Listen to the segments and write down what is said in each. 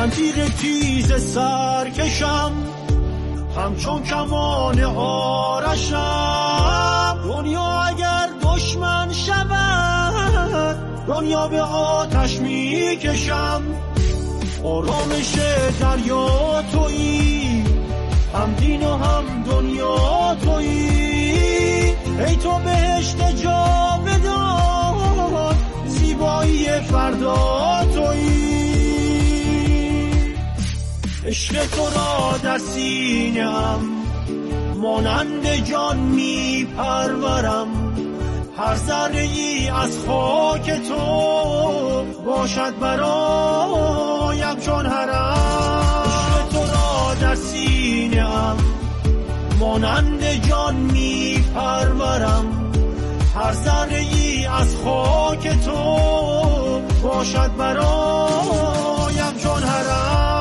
هم تیغ تیز سرکشم، همچون کمان آرشم. دنیا اگر دشمن شود، دنیا به آتش می کشم. آرامش دریا تویی، هم دین و هم دنیا تویی. ای تو بهشت جاودان، زیبایی فردا تویی. عشق تو را در سینه‌ام مانند جان می پرورم. هر ذره‌ای از خاک تو باشد برایم چون حرم. عشق تو را در سینه‌ام مانند جان می پرورم. هر ذره‌ای از خاک تو باشد برایم چون حرم.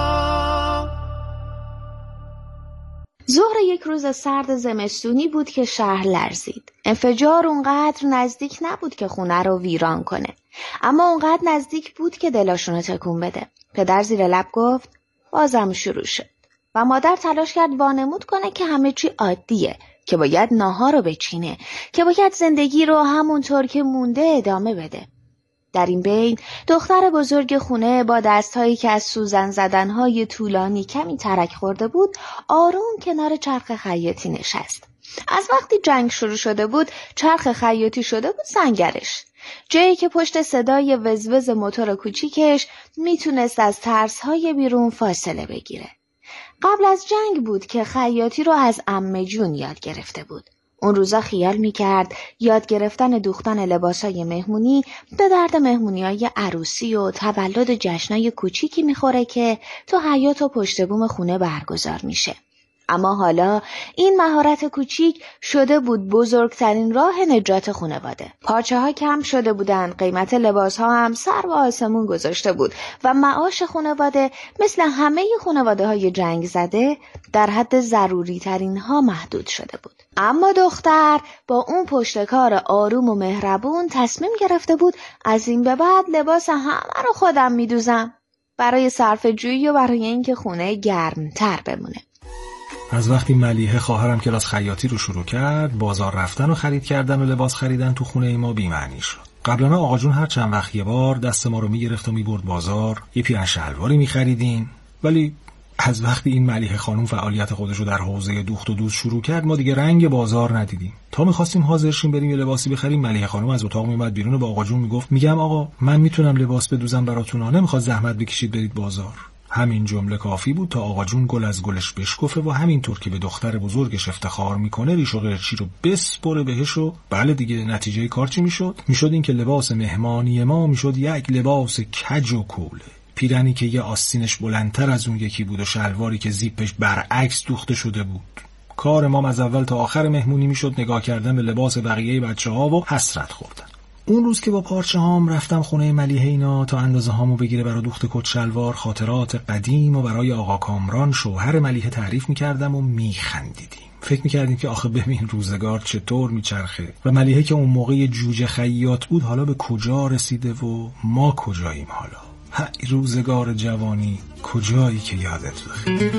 ظهر یک روز سرد زمستونی بود که شهر لرزید. انفجار اونقدر نزدیک نبود که خونه رو ویران کنه، اما اونقدر نزدیک بود که دلاشونو تکون بده. پدر زیر لب گفت بازم شروع شد و مادر تلاش کرد وانمود کنه که همه چی عادیه، که باید ناهار رو بچینه، که باید زندگی رو همونطور که مونده ادامه بده. در این بین دختر بزرگ خونه با دستهایی که از سوزن زدنهای طولانی کمی ترک خورده بود آروم کنار چرخ خیاطی نشست. از وقتی جنگ شروع شده بود چرخ خیاطی شده بود سنگرش، جایی که پشت صدای وزوز موتور کوچیکش میتونست از ترسهای بیرون فاصله بگیره. قبل از جنگ بود که خیاطی رو از عمه جون یاد گرفته بود. اون روزا خیال میکرد یاد گرفتن دوختن لباسای مهمونی به درد مهمونیای عروسی و تولد جشنای کوچیکی میخوره که تو حیاط و پشت بوم خونه برگزار میشه. اما حالا این مهارت کوچیک شده بود بزرگترین راه نجات خانواده. پارچه ها کم شده بودن، قیمت لباس ها هم سر و آسمون گذاشته بود و معاش خانواده مثل همه خانواده های جنگ زده در حد ضروری ترین ها محدود شده بود. اما دختر با اون پشتکار آروم و مهربون تصمیم گرفته بود از این به بعد لباس همه رو خودم میدوزم، برای صرفه جویی و برای اینکه خونه گرمتر بمونه. از وقتی ملیحه خواهرم کلاس خیاطی رو شروع کرد، بازار رفتن و خرید کردن و لباس خریدن تو خونه ما بی‌معنی شد. قبلا آقا جون هر چند وقت یه بار دست ما رو میگرفت و میبرد بازار، یه پیرن شلواری میخریدیم، ولی از وقتی این ملیحه خانم فعالیت خودش رو در حوزه دوخت و دوز شروع کرد ما دیگه رنگ بازار ندیدیم. تا می‌خواستیم حاضر شیم بریم یه لباسی بخریم، ملیحه خانم از اتاق میومد بیرون و با آقا جون میگفت میگم آقا من میتونم لباس بدوزم براتون، نمیخواد زحمت بکشید برید بازار. همین جمله کافی بود تا آقا جون گل از گلش بشکفه و همینطور که به دختر بزرگش افتخار میکنه ریش و قرچی رو بسپره بهش و بله دیگه نتیجه کار چی میشد این که لباس مهمانی ما میشد یک لباس کج و کوله، پیرنی که یه آستینش بلندتر از اون یکی بود و شلواری که زیپش برعکس دوخته شده بود. کار ما از اول تا آخر مهمونی میشد نگاه کردن به لباس بقیه بچه‌ها و حسرت خوردن. اون روز که با پارچه هام رفتم خونه ملیحه اینا تا اندازه هامو بگیره برای دوخت کت شلوار، خاطرات قدیم و برای آقا کامران شوهر ملیحه تعریف میکردم و میخندیدیم. فکر میکردیم که آخه ببین روزگار چطور میچرخه و ملیحه که اون موقع جوجه خیاط بود حالا به کجا رسیده و ما کجاییم حالا. های روزگار جوانی کجایی که یادت بخیر.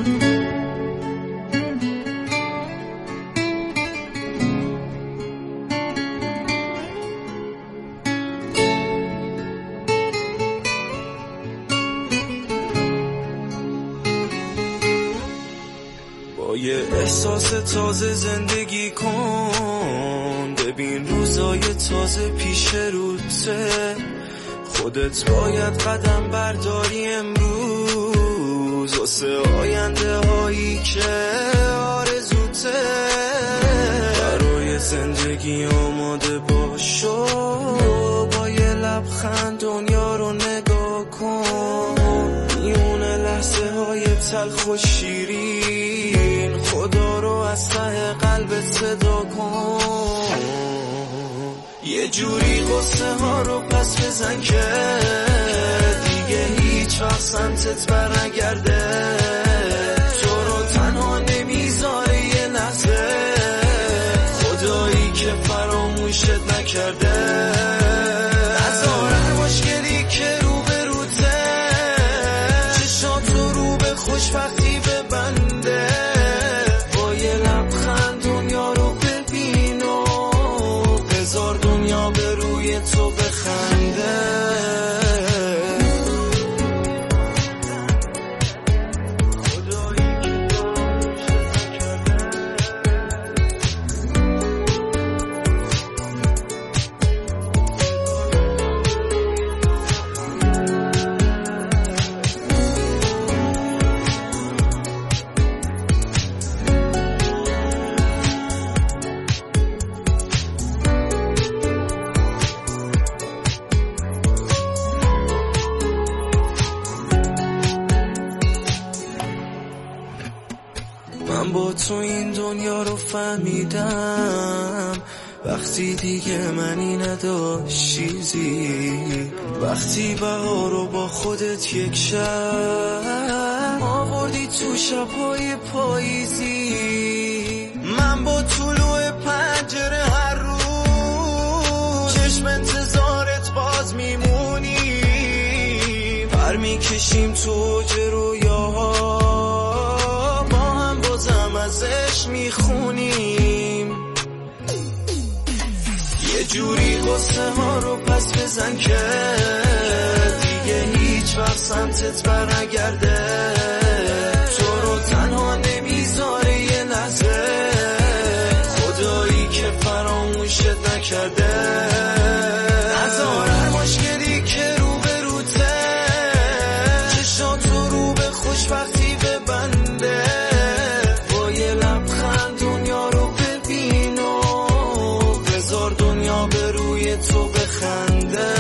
یه احساس تازه زندگی کن، ببین روزای تازه پیش روته، خودت باید قدم برداری امروز واسه آینده هایی که آرزوته، برای زندگی آماده باشو، با یه لبخند دنیا رو نگاه کن، میونه لحظه های تلخ و شیرین، خدا رو از ته قلبت صدا کن، یه جوری قصه ها رو پس بزن که دیگه هیچ وقت سمتت برنگرده، تو رو تنها نمیذاره یه لحظه، خدایی که فراموشت نکرده، نذار هر مشکلی که رو به روته چشاتو خوشبختی ببنده. با یه لبخند دنیا رو ببین و بذار دنیا به روی تو بخنده. من با تو این دنیا رو فهمیدم وقتی دیگه منی نداشت چیزی. وقتی بهار رو با خودت یک شب آوردی تو شب‌های پاییزی. من با طلوع پنجره هر روز چشم انتظارت باز میمونی. پر میکشیم تو اوج رویاها ازش میخونیم. یه جوری قصه ها رو پس بزن که دیگه هیچ وقت سمتت برنگرده. تو رو تنها نمیذاره یه لحظه خدایی که فراموشت نکرده. نذار هر مشکلی که رو به روته چشاتو رو به خوشبختی ببنده. به روی تو بخنده.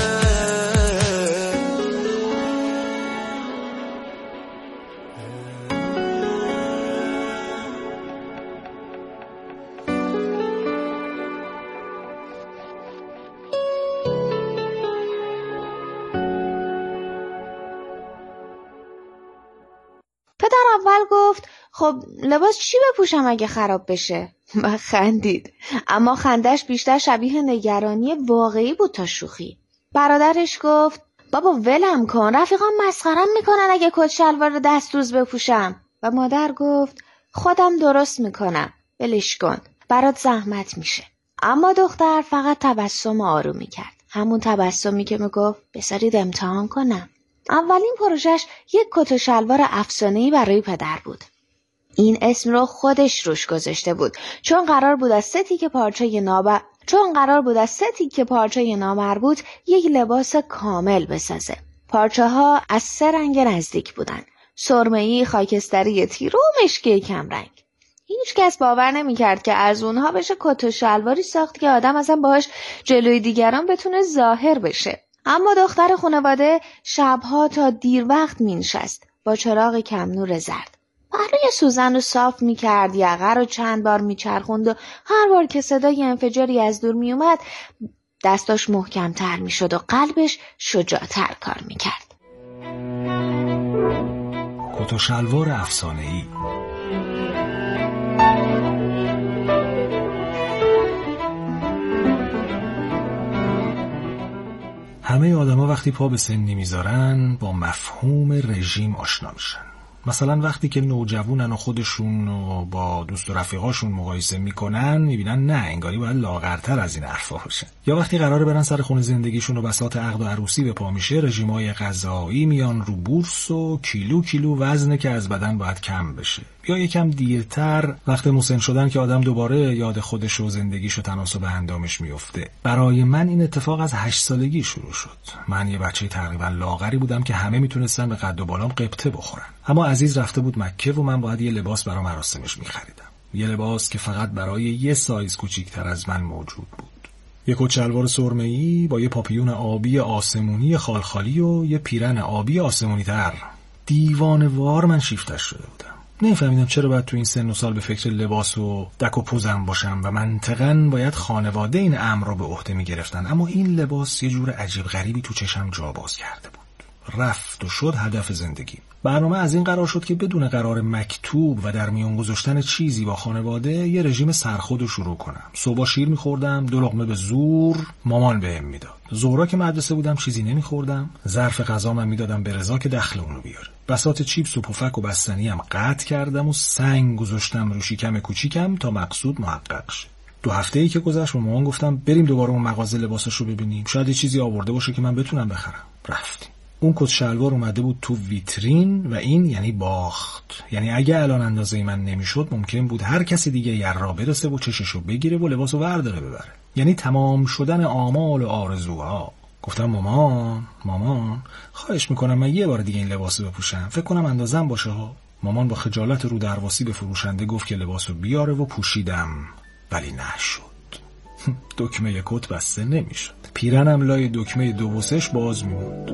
پدر اول گفت خب لباس چی بپوشم اگه خراب بشه؟ و خندید، اما خندش بیشتر شبیه نگرانی واقعی بود تا شوخی. برادرش گفت بابا ولم کن، رفیقام مسخرم میکنن اگه کت شلوار دستدوز بپوشم. و مادر گفت خودم درست میکنم، ولش کن، برات زحمت میشه. اما دختر فقط تبسم آرومی کرد، همون تبسمی که میگفت بذارید امتحان کنم. اولین پروژش یک کت شلوار افسانه‌ای برای پدر بود. این اسم رو خودش روش گذاشته بود چون قرار بود از 3 تیکه پارچه نامربوط یک لباس کامل بسازه. پارچه ها از 3 رنگ نزدیک بودن: سرمه‌ای، خاکستری تیره و مشکی کمرنگ. هیچ کس باور نمی‌کرد که از اونها بشه کت و شلواری ساخت که آدم اصلا باهاش جلوی دیگران بتونه ظاهر بشه. اما دختر خانواده شبها تا دیر وقت می‌نشست با چراغ کم نور زرد. پهلوی سوزن رو صاف می‌کرد، یقه رو چند بار می‌چرخوند و هر بار که صدای انفجاری از دور می‌اومد دستاش محکم‌تر می‌شد و قلبش شجاع‌تر کار می‌کرد. کت و شلوار افسانه‌ای. همه آدم‌ها وقتی پا به سنی میذارن با مفهوم رژیم آشنا میشن. مثلا وقتی که نوجوانن و خودشون و با دوست و رفیقاشون مقایسه میکنن میبینن نه انگاری باید لاغرتر از این حرفا باشن. یا وقتی قراره برن سر خونه زندگیشون و بساط عقد و عروسی به پا میشه، رژیمای غذایی میان رو بورس و کیلو وزنه که از بدن باید کم بشه. یا یکم دیرتر وقت مسن شدن که آدم دوباره یاد خودش و زندگیش و تناسب اندامش میفته. برای من این اتفاق از 8 سالگی شروع شد. من یه بچه تقریبا لاغری بودم که همه میتونستن به قد و بالام قبطه بخورن. اما عزیز رفته بود مکه و من باید یه لباس برای مراسمش میخریدم. یه لباس که فقط برای یه سایز کوچیک‌تر از من موجود بود. یه کت شلوار سرمه‌ای با یه پاپیون آبی آسمونی خالخالی و یه پیرن آبی آسمونی‌تر. دیوانه‌وار من شیفتش شده بودم. نمی‌فهمیدم چرا باید تو این سن و سال به فکر لباس و دک و پوزم باشم و منطقاً باید خانواده این امر رو به عهده می‌گرفتن. اما این لباس یه جور عجیب غریبی تو چشم جا باز کرده بود. رفت و شد هدف زندگی. برنامه از این قرار شد که بدون قرار مکتوب و در میون گذاشتن چیزی با خانواده یه رژیم سرخود رو شروع کنم. صبح شیر می‌خوردم، 2 لقمه به زور مامان بهم میداد. ظهرا که مدرسه بودم چیزی نمی‌خوردم، ظرف غذا من میدادم به رضا که دخل اونو بیاره. بساط چیپس و پفک و بستنی هم قطع کردم و سنگ گذاشتم رو شکم کوچیکم تا مقصود محقق شه. 2 هفته‌ای که گذشت به مامان گفتم بریم دوباره اون مغازه لباساشو ببینیم، شاید یه چیزی آورده باشه که من بتونم بخرم. رفتیم. اون کت شلوار اومده بود تو ویترین و این یعنی باخت. یعنی اگه الان اندازه من نمیشد ممکن بود هر کسی دیگه یرا برسه و چششو بگیره و لباسو ورداره ببره. یعنی تمام شدن آمال و آرزوها. گفتم مامان خواهش میکنم من یه بار دیگه این لباسو بپوشم، فکر کنم اندازم باشه ها. مامان با خجالت رو درواسی به فروشنده گفت که لباسو بیاره و پوشیدم، ولی نشد. دکمه کت بسته نمیشد. پیرنم لای دکمه 2 و 3 باز میموند.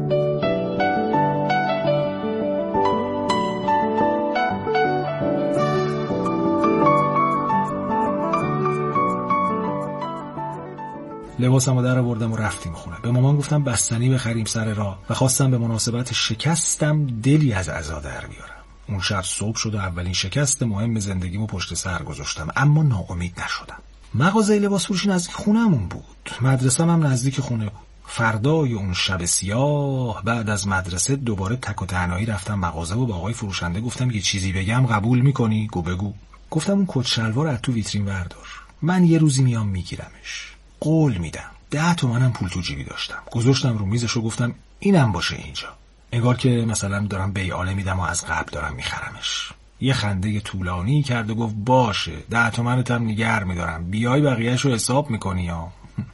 لباسمو در آوردم و رفتیم خونه. به مامان گفتم بستنی بخریم سر راه و خواستم به مناسبت شکستم دلی از عزا در بیارم. اون شب صبح شد و اولین شکست مهم زندگیمو پشت سر گذاشتم، اما ناامید نشدم. مغازه لباس فروشی نزدیک خونمون بود، مدرسه‌م هم نزدیک خونه بود. فردای اون شب سیاه بعد از مدرسه دوباره تک و تنهایی رفتم مغازه و با آقای فروشنده گفتم یه چیزی بگم قبول می‌کنی؟ بگو. گفتم اون کت شلوار از تو ویترین بردار، من یه روزی میام میگیرمش، قول میدم. 10 تومنم پول تو جیبی داشتم، گذاشتم رو میزش و گفتم اینم باشه اینجا، انگار که مثلا دارم بیعاله میدم و از قبل دارم میخرمش. یه خنده طولانی کرد و گفت باشه 10 تومنتم نگه میدارم، بیای بقیه‌شو حساب میکنی یا.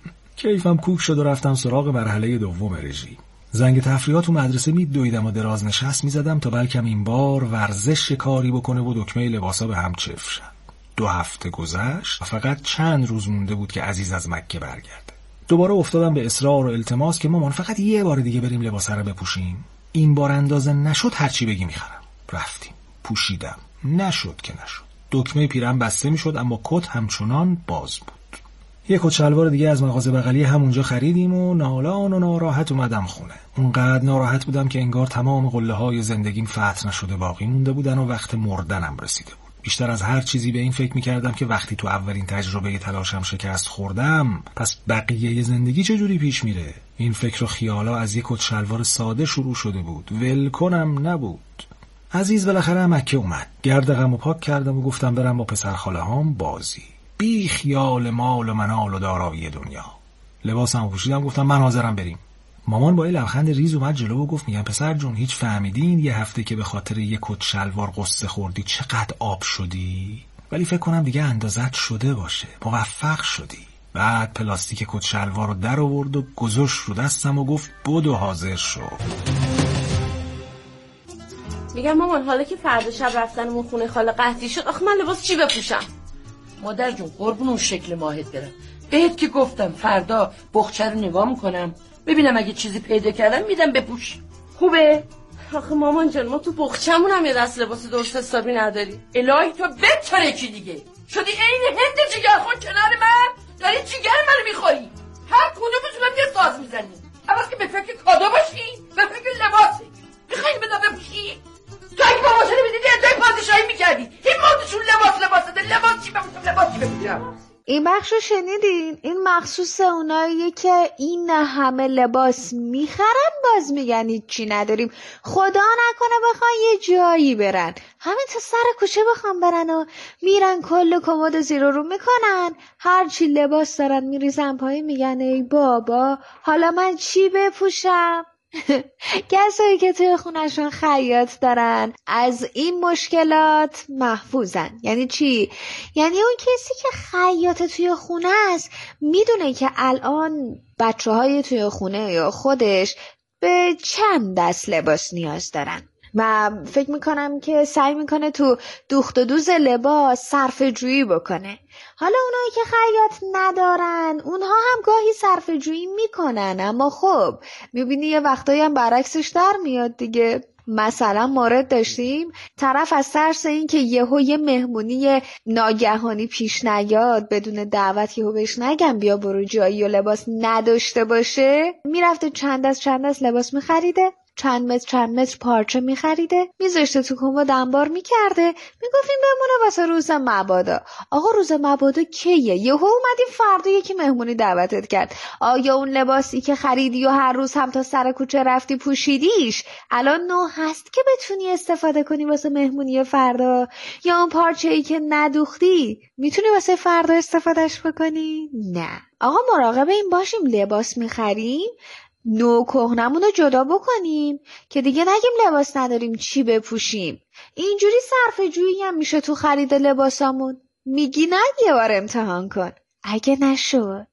کیفم کوک شد و رفتم سراغ مرحله دوم رژیم. زنگ تفریحات تو مدرسه میدویدم و دراز نشست میزدم تا بلکم این بار ورزش کاری بکنه و دکمه لباسا به هم چفت شد. 2 هفته گذشت و فقط چند روز مونده بود که عزیز از مکه برگرده. دوباره افتادم به اصرار و التماس که مامان فقط یه بار دیگه بریم لباسا رو بپوشیم. این بار اندازه نشد هرچی بگی میخرم. رفتیم. پوشیدم. نشد که نشد. دکمه پیرم بسته میشد اما کت همچنان باز بود. یک کت شلوار دیگه از مغازه بغلی همونجا خریدیم و نالان و ناراحت اومدم خونه. اونقدر ناراحت بودم که انگار تمام قله‌های زندگیم فتح نشده باقی مونده بودن و وقت مردنم رسیده بود. بیشتر از هر چیزی به این فکر می‌کردم که وقتی تو اولین تجربه تلاشم شکست خوردم، پس بقیه زندگی چجوری پیش میره؟ این فکر و خیالا از یک کت شلوار ساده شروع شده بود. ول کنم نبود. عزیز بالاخره مکه اومد. گرد غمو پاک کردم و گفتم برم با پسر خاله هام بازی. بی خیال مال و منال و دارایی دنیا. لباسمو پوشیدم گفتم من حاضرم بریم. مامان با یه لبخند ریز اومد جلو و گفت میگم پسر جون هیچ فهمیدین یه هفته که به خاطر یه کت شلوار قصه خوردی چقدر آب شدی؟ ولی فکر کنم دیگه اندازت شده باشه. موفق شدی. بعد پلاستیک کت شلوار رو در آورد و گذاشت رو دستم و گفت بدو حاضر شو. میگم مامان حالا که فردا شب رفتنمون خونه خاله قحطی شد آخه من لباس چی بپوشم؟ مادر جون قربون اون شکل ماهت برم. بهت که گفتم فردا بخچه رو نگاه میکنم ببینم اگه چیزی پیدا کردم میدم بپوش. خوبه؟ آخه مامان جان ما تو بخچمون هم یه دست لباس درست حسابی نداری. الهی تو بتره کی دیگه شدی عین هند جگرخون کنار من داری جگر منو میخوری. هر کدومتونم یه ساز میزنی. اول که به فکر کادو باشی به فکر لباسی میخوایی بدم بپوشی. تو اگه بابا شده میدیدی ادعای پادشاهی میکردی. این موردشون لباس چی بپوشم. این بخشو شنیدین؟ این مخصوص اوناییه که این همه لباس میخرن باز میگن هیچی نداریم. خدا نکنه بخوان یه جایی برن همین تا سر کوچه بخوان برن و میرن کل کمد زیر رو میکنن، هرچی لباس دارن میریزن پایین میگن ای بابا حالا من چی بپوشم؟ کسایی که توی خونشون خیاط دارن از این مشکلات محفوظن. یعنی چی؟ یعنی اون کسی که خیاط توی خونه است میدونه که الان بچه‌های توی خونه یا خودش به چند دست لباس نیاز دارن و فکر میکنم که سعی میکنه تو دوخت و دوز لباس صرفه جویی بکنه. حالا اونایی که خیاط ندارن اونها هم گاهی صرفه جویی میکنن اما خب میبینی یه وقتایی هم برعکسش در میاد دیگه. مثلا مورد داشتیم طرف از ترس این که یه مهمونی ناگهانی پیش نیاد بدون دعوت یهو بهش نگم بیا برو جایی و لباس نداشته باشه میرفته چند دست لباس میخریده چند متر پارچه میخریده، میذاشته تو کمد انبار میکرده، میگفتیم بمونه واسه روز مبادا. آقا روز مبادا کیه؟ یهو اومدی فردا یکی مهمونی دعوتت کرد. آیا اون لباسی که خریدی و هر روز هم تا سر کوچه رفتی پوشیدیش الان نو هست که بتونی استفاده کنی واسه مهمونی فردا؟ یا اون پارچه‌ای که ندوختی میتونی واسه فردا استفادهش بکنی؟ نه. آقا مراقب این باشیم لباس میخریم نو کهنمون رو جدا بکنیم که دیگه نگیم لباس نداریم چی بپوشیم. اینجوری صرفه‌جویی هم میشه تو خرید لباسامون. میگی نه؟ یه بار امتحان کن اگه نشد.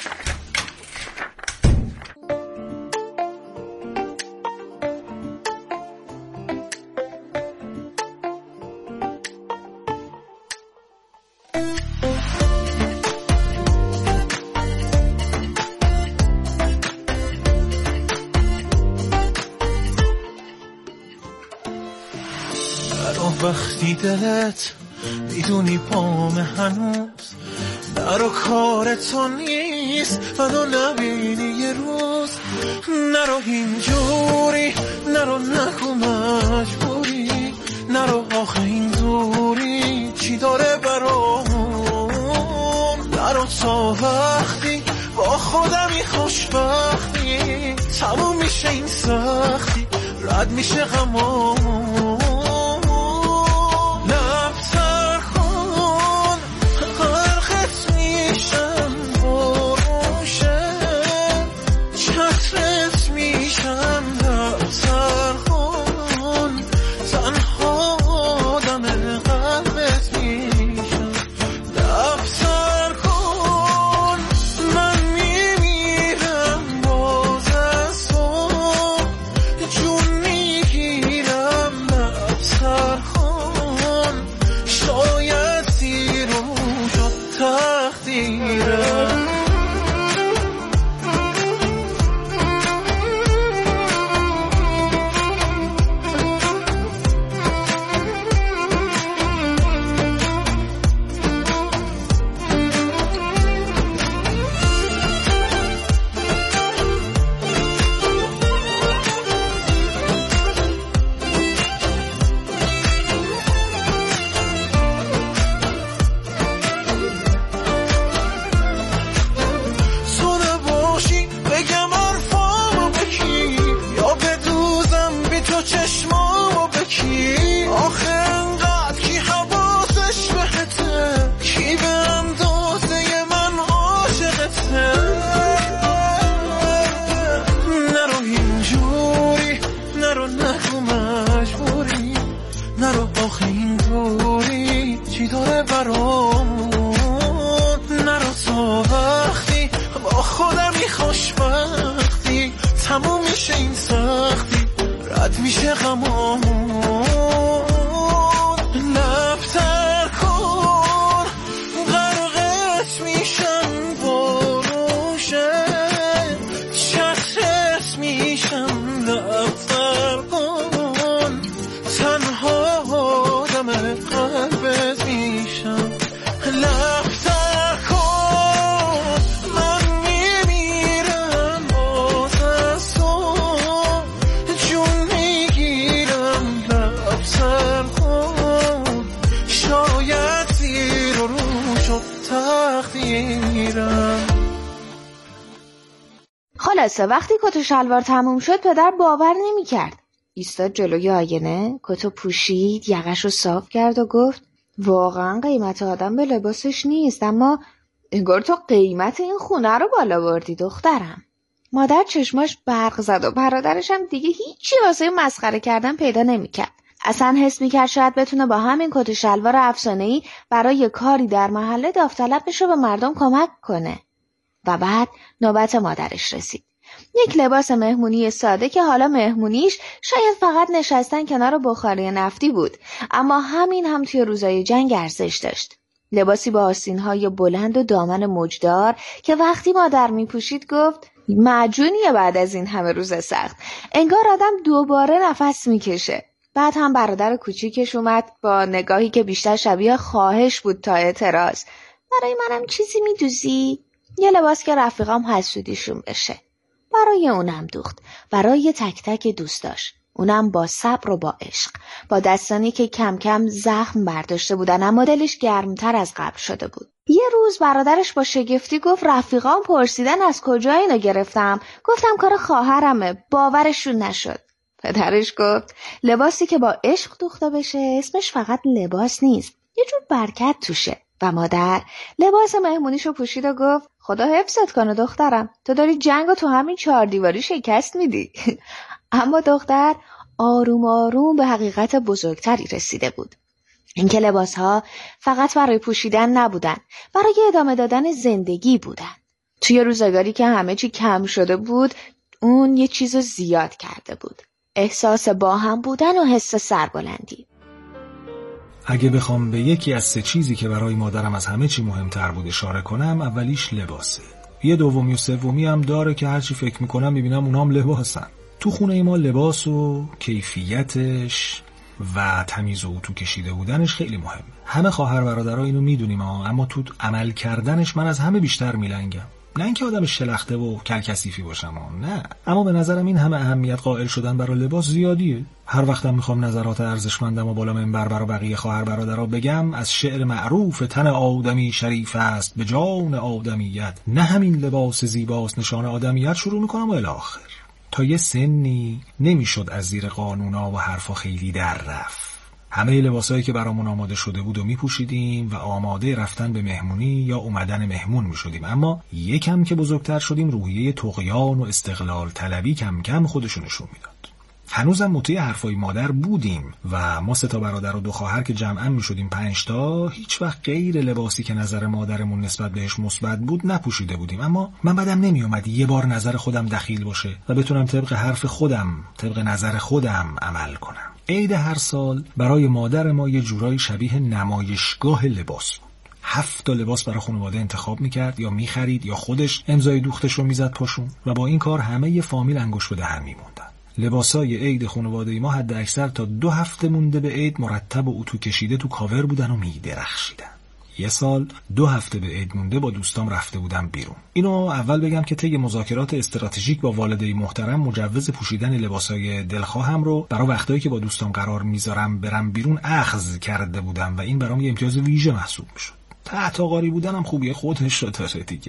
وقتی دلت میدونی پام هنوز نرو کار تو نیست منو نبینی یه روز نرو اینجوری نرو نگو مجبوری نرو آخه این دوری چی داره برام نرو تا وقتی با خودمی خوشبختی تموم میشه این سختی رد میشه غمام خلاصه وقتی کت و شلوار تموم شد پدر باور نمی کرد. ایستاد جلوی آینه، کتو پوشید، یقش رو صاف کرد و گفت واقعا قیمت آدم به لباسش نیست، اما انگار تو قیمت این خونه رو بالا بردی دخترم. مادر چشماش برق زد و برادرش هم دیگه هیچی واسه مسخره کردن پیدا نمی کرد. اصلا حس می کرد شاید بتونه با همین کت و شلوار افسانه‌ای برای کاری در محله داوطلب بشه به مردم کمک کنه. و بعد نوبت مادرش رسید. یک لباس مهمونی ساده که حالا مهمونیش شاید فقط نشستن کنار بخاری نفتی بود، اما همین هم توی روزای جنگ ارزش داشت. لباسی با آستین‌های بلند و دامن موجدار که وقتی مادر میپوشید گفت معجونیه بعد از این همه روز سخت. انگار آدم دوباره نفس میکشه. بعد هم برادر کوچیکش اومد با نگاهی که بیشتر شبیه خواهش بود تا اعتراض. برای منم چیزی میدوزی؟ یه لباس که رفیقام حسودیشون بشه. برای اونم دوخت، برای تک تک دوستاش. اونم با صبر و با عشق، با دستانی که کم کم زخم برداشته بودن اما دلش گرمتر از قبل شده بود. یه روز برادرش با شگفتی گفت رفیقام پرسیدن از کجا اینو گرفتم. گفتم کار خواهرمه. باورشون نشد. پدرش گفت لباسی که با عشق دوخته بشه اسمش فقط لباس نیست، یه جور برکت توشه. و مادر لباس مهمونیشو پوشید و گفت خدا حفظت کنه دخترم، تو داری جنگو تو همین 4 دیواری شکست میدی. اما دختر آروم آروم به حقیقت بزرگتری رسیده بود. اینکه لباسها فقط برای پوشیدن نبودن، برای ادامه دادن زندگی بودن. توی روزگاری که همه چی کم شده بود، اون یه چیزو زیاد کرده بود. احساس با هم بودن و حس سربلندی. اگه بخوام به یکی از 3 چیزی که برای مادرم از همه چی مهمتر بود اشاره کنم، اولیش لباسه. یه دومی و سومی هم داره که هرچی فکر میکنم میبینم اونام لباسن. تو خونه ما لباس و کیفیتش و تمیز و اتو کشیده بودنش خیلی مهمه. همه خواهر برادرها اینو میدونیم اما تو عمل کردنش من از همه بیشتر میلنگم. نه اینکه آدم شلخته و کلکثیفی باشم، نه، اما به نظرم این همه اهمیت قائل شدن برای لباس زیادیه. هر وقتم میخوام نظرات ارزشمندم و بالا منبر برای بقیه خواهر برادرها بگم، از شعر معروف تن آدمی شریف است به جان آدمیت، نه همین لباس زیباست نشان آدمیت شروع میکنم و الی آخر. تا یه سنی نمیشد از زیر قانونا و حرفا خیلی در رفت. همه لباسایی که برامون آماده شده بود و میپوشیدیم و آماده رفتن به مهمونی یا اومدن مهمون میشدیم. اما یکم که بزرگتر شدیم روحیه طغیان و استقلال طلبی کم کم خودشو نشون میداد. هنوزم مطیع حرفای مادر بودیم و ما 3 برادر و 2 خواهر که جمعاً میشدیم 5 تا، هیچ وقت غیر لباسی که نظر مادرمون نسبت بهش مثبت بود نپوشیده بودیم. اما من بدم نمیومد یه بار نظر خودم دخیل باشه و بتونم طبق حرف خودم، طبق نظر خودم عمل کنم. عید هر سال برای مادر ما یه جورایی شبیه نمایشگاه لباس بود. 7 تا لباس برای خانواده انتخاب میکرد یا میخرید یا خودش امضای دوختش رو میزد پاشون و با این کار همه ی فامیل انگشت به دهن میموندن. لباسای عید خانواده ما حد اکثر تا 2 هفته مونده به عید مرتب و اتو کشیده تو کاور بودن و میدرخشیدن. یه سال 2 هفته به عید مونده با دوستام رفته بودم بیرون. اینو اول بگم که طی مذاکرات استراتژیک با والدای محترم مجوز پوشیدن لباسای دلخواهم رو برای وقتایی که با دوستام قرار میذارم برم بیرون اخذ کرده بودم و این برام یه امتیاز ویژه محسوب میشد. تحت آقاری بودنم خوبیه خودش رو داره دیگه.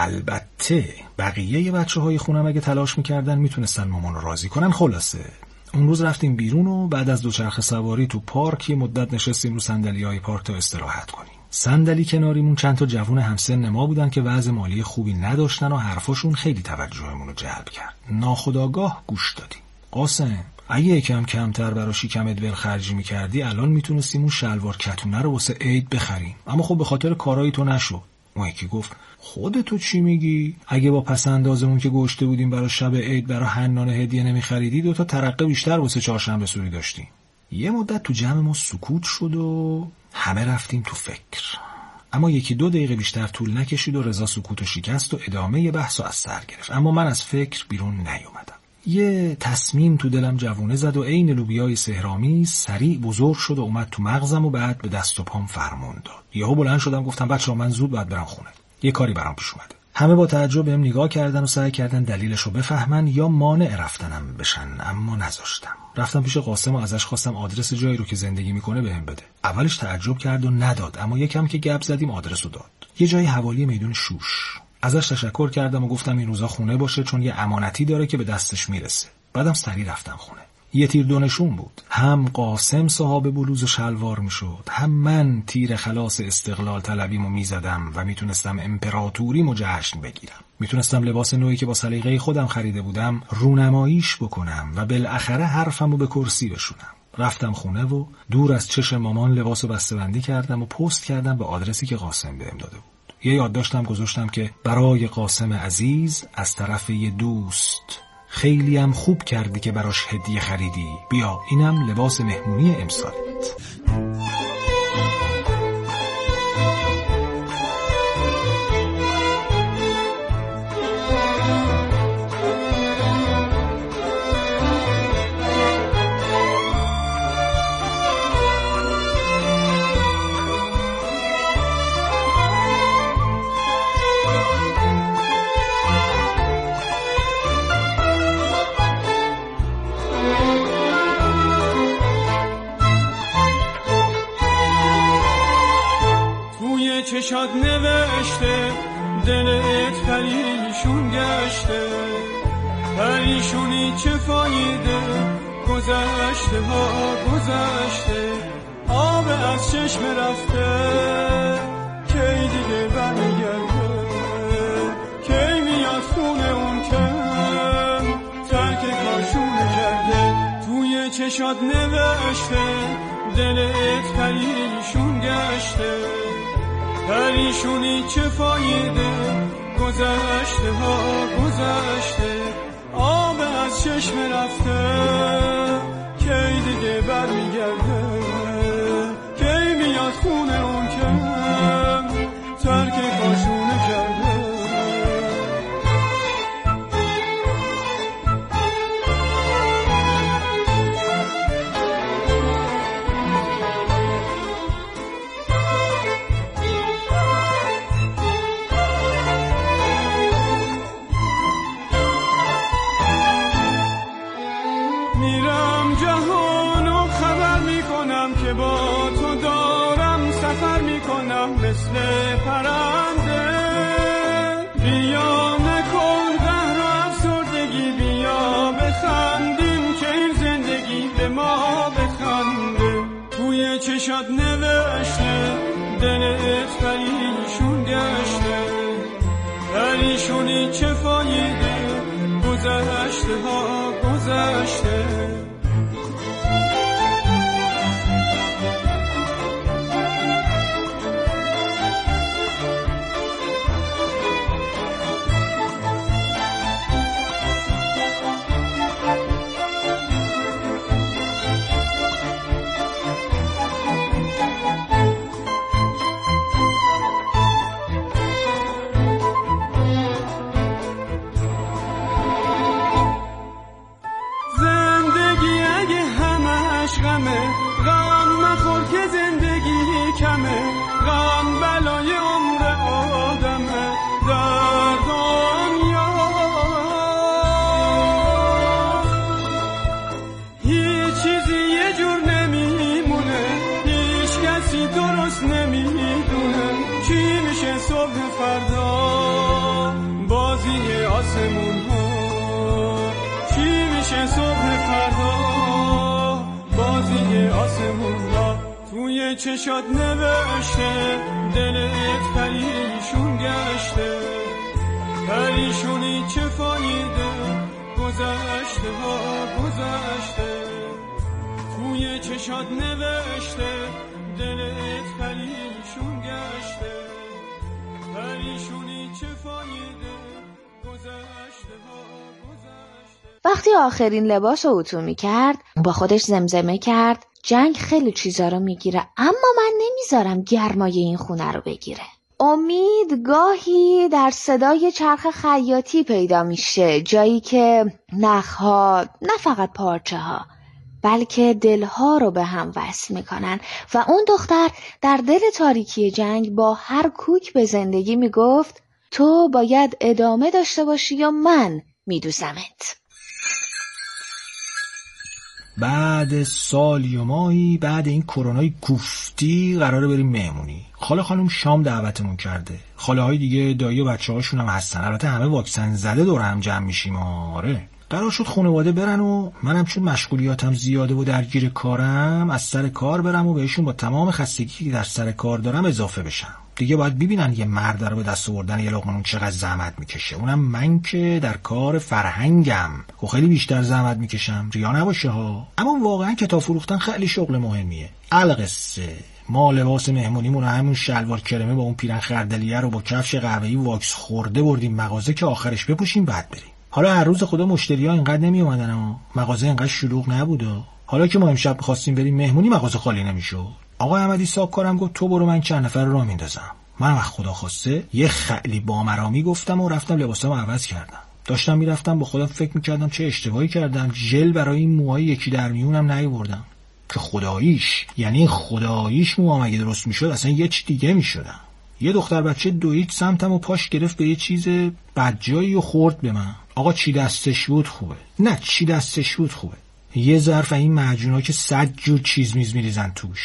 البته بقیه بچه‌های خونم اگه تلاش میکردن میتونستن مامان رو راضی کنن. خلاصه اون روز رفتیم بیرون و بعد از 2 چرخ سواری تو پارک مدت نشستیم رو صندلی‌های پارک تا استراحت کنیم. صندلی کناریمون چند تا جوون همسن ما بودن که وضع مالی خوبی نداشتن و حرفاشون خیلی توجهمون رو جلب کرد. ناخودآگاه گوش دادیم. قاسم، اگه یکم کمتر برای شکمت ول خرجی میکردی الان میتونستیم اون شلوار کتونه رو واسه عید بخریم، اما خب به خاطر کارهای تو نشد. اون یکی گفت خودتو چی میگی؟ اگه با پسندازمون که گشته بودیم برای شب عید برای حنانه هدیه نمیخریدی 2 تا ترقه بیشتر واسه چهارشنبه سوری داشتیم. یه مدت تو جمع ما سکوت شد و همه رفتیم تو فکر. اما 1-2 دقیقه بیشتر طول نکشید و رضا سکوتو شکست و ادامه بحثو از سر گرفت. اما من از فکر بیرون نیومدم. یه تصمیم تو دلم جوونه زد و عین لوبیای سحرآمیز سریع بزرگ شد و اومد تو مغزم و بعد به دست و پام فرمان داد. یهو بلند شدم گفتم بچه‌ها من زود باید برم خونه. یه کاری برام پیش اومده. همه با تعجب بهم نگاه کردن و سعی کردن دلیلشو بفهمن یا مانع رفتنم بشن، اما نذاشتم. رفتم پیش قاسم و ازش خواستم آدرس جایی رو که زندگی میکنه بهم بده. اولش تعجب کرد و نداد، اما یکم که گپ زدیم آدرسو داد. یه جای حوالی میدون شوش. ازش تشکر کردم و گفتم این روزا خونه باشه چون یه امانتی داره که به دستش میرسه. بعدم سریع رفتم خونه. یه تیر دونشون بود. هم قاسم صاحب بلوز و شلوار میشد، هم من تیر خلاص استقلال طلبیمو میزدم و میتونستم امپراتوریمو جشن بگیرم. میتونستم لباس نوعی که با سلیقه خودم خریده بودم رونماییش بکنم و بالاخره حرفمو به کرسی بشونم. رفتم خونه و دور از چشم مامان لباسو بسته‌بندی کردم و پست کردم به آدرسی که قاسم بهم داده بود. یه یادداشتم گذاشتم که برای قاسم عزیز از طرف یه دوست، خیلی هم خوب کردی که براش هدیه خریدی، بیا اینم لباس مهمونی امسالت. چشات نوشته دلت پریشون گشته، پریشونی چه فایده، گذشته ها گذشته، آب از چشم رفته، کی دیگه برمیگرده، کی میاد خونه اون که ترک کاشونه کرده. توی چشات نوشته دلت پریشون گشته، پریشونی چه فایده، گذشته ها گذشته، آب از چشم رفته، کی دیگه برمیگرده، کی میاد خونه اون که ترک کاشونه کرده. با تو دارم سفر میکنم مثل پرنده، بیا نکن قهر و افسردگی، بیا بخندیم که این زندگی به ما بخنده. توی چشات نوشته دلت پریشون گشته، پریشونی چه فایده، گذشته ها گذشته. غم مخور که زندگی کمه، غم بلای عمر آدمه در دنیا. هیچ چیزی یه جور نمیمونه، هیچ کسی درست نمیدونه چی میشه صبح فردا، بازی آسمون ها چی میشه صبح فردا، بازی آسمون ها. توی چشات نوشته دلت پریشون گشته، پریشونی چه فایده، گذشته ها گذشته. توی چشات نوشته دلت پریشون گشته، پریشونی چه فایده، گذشته ها گذشته. وقتی آخرین لباس رو اتو میکرد با خودش زمزمه کرد جنگ خیلی چیزا رو میگیره، اما من نمیذارم گرمای این خونه رو بگیره. امید گاهی در صدای چرخ خیاطی پیدا میشه، جایی که نخها نه فقط پارچه ها بلکه دلها رو به هم وصل میکنن و اون دختر در دل تاریکی جنگ با هر کوک به زندگی میگفت تو باید ادامه داشته باشی یا من میدوزمت. بعد سالی و ماهی بعد این کرونای کوفتی قراره بریم مهمونی. خاله خانم شام دعوتمون کرده، خاله های دیگه دایی و بچه هاشون هم هستن، البته همه واکسن زده دور هم جمع میشیم. آره قرار شد خانواده برن و منم چون مشغولیاتم زیاده و درگیر کارم از سر کار برم و بهشون با تمام خستگی که در سر کار دارم اضافه بشم. دیگه باید ببینن یه مرد رو به دست آوردن یه لقمه نون چقدر زحمت میکشه، اونم من که در کار فرهنگم و خیلی بیشتر زحمت میکشم، ریا نباشه ها. اما واقعا کتاب فروختن خیلی شغل مهمیه. القصه ما لباس مهمونیمون رو همون شلوار کرمه با اون پیرن خردلیه رو با کفش قهوه‌ای واکس خورده بردیم مغازه که آخرش بپوشیم بعد بریم. حالا هر روز خدا مشتری‌ها اینقدر نمی اومدن و مغازه اینقدر شلوغ نبود. حالا که ما امشب می‌خواستیم بریم مهمونی مغازه خالی نمی‌شد. آقا احمدی صاحبکارم گفت تو برو من چند نفر رو راه میندازم. من وقت خدا خواسته یه خیلی بامرامی گفتم و رفتم لباسامو عوض کردم. داشتم میرفتم با خودم فکر می‌کردم چه اشتباهی کردم، ژل برای این موهای یکی در میونم نیاوردم که خداییش، یعنی خداییش موام اگه درست میشد اصلا یه چیز دیگه میشدم. یه دختر بچه دوید سمتم و پاش گرفت به یه چیز بدجایی و خورد به من. آقا چی دستش بود خوبه، نه چی دستش بود خوبه. یه ظرف این معجونا که 100 جور چیز میز میریزن توش،